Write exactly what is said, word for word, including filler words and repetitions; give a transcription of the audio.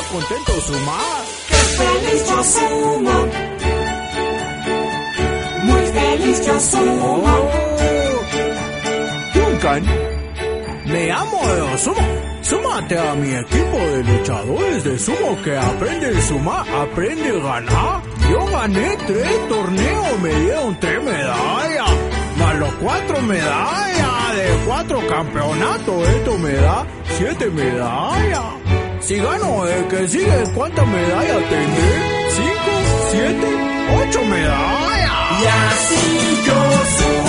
contento sumar. ¡Qué feliz yo sumo! Muy feliz yo sumo. Oh, Duncan, me amo de sumo. Súmate a mi equipo de luchadores de sumo que aprende a sumar, aprende a ganar. Yo gané tres torneos, me dieron tres medallas, más los cuatro medallas de cuatro campeonatos. Esto me da siete medallas. Si gano el que sigue, ¿cuántas medallas tendré? ¿Cinco? ¿Siete? ¿Ocho medallas? Y así yo sumo.